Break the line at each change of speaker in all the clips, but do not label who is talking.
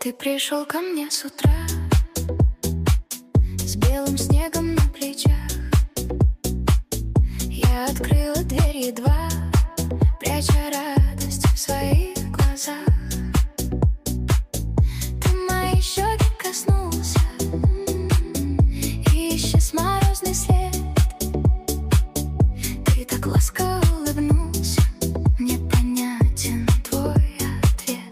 Ты пришел ко мне с утра с белым снегом на плечах. Я открыла дверь едва, пряча радость в своих глазах. Ты мои щеки коснулся и исчез морозный след. Ты так ласково улыбнулся, мне понятен твой ответ.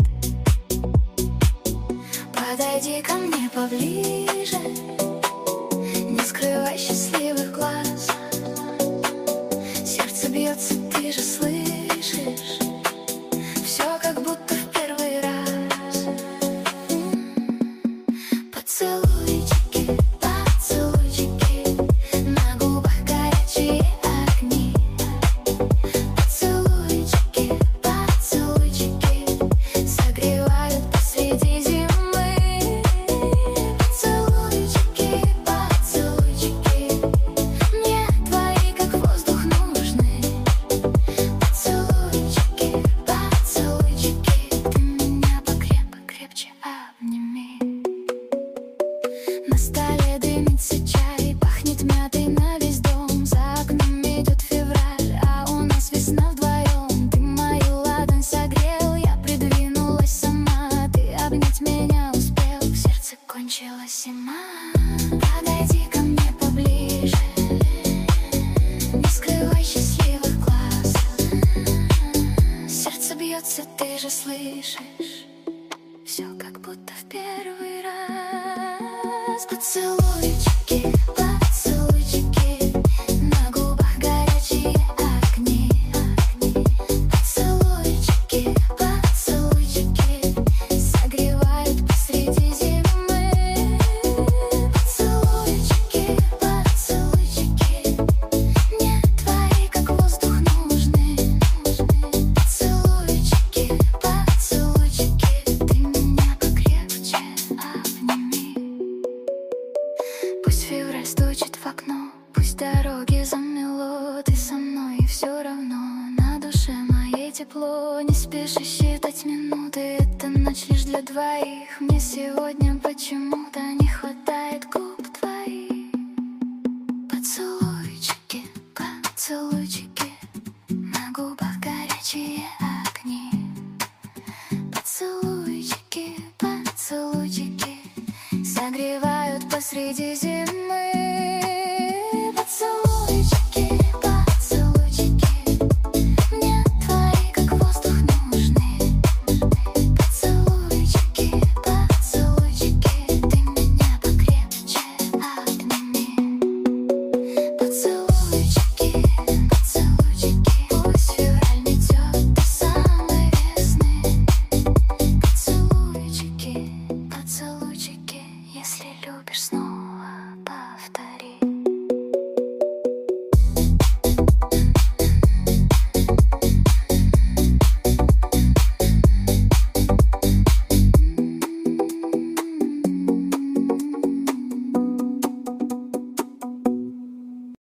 Подойди ко мне поближе, не скрывай счастливых глаз. Сердце бьется, ты же слышишь, все как будто в первый раз. Поцелуйчики, поцелуйчики, на губах горячие огни. Поцелуйчики, поцелуйчики, согревают посреди зимы. Поцелуйчики, поцелуйчики, мне твои как воздух нужны. Поцелуйчики, поцелуйчики, ты меня покрепче обними. На столе дымится чай, пахнет мятой на весь дом. За окном идет февраль, а у нас весна вдвоем. Ты мою ладонь согрел, я придвинулась сама. Ты обнять меня успел, в сердце кончилась зима. Подойди ко мне поближе, не скрывай счастливых глаз. Сердце бьется, ты же слышишь, все как будто в первый раз. Поцелуйчики, поцелуйчики, на губах горячие огни. Поцелуйчики, поцелуйчики, согревают посреди зимы. Поцелуйчики, поцелуйчики, мне твои как воздух нужны. Поцелуйчики, поцелуйчики, ты меня покрепче обними. Пусть февраль стучит в окно, пусть дороги замело, ты со мной и все равно на душе моей тепло. Не спеши считать минуты, эта ночь лишь для двоих. Мне сегодня почему-то не хватает губ.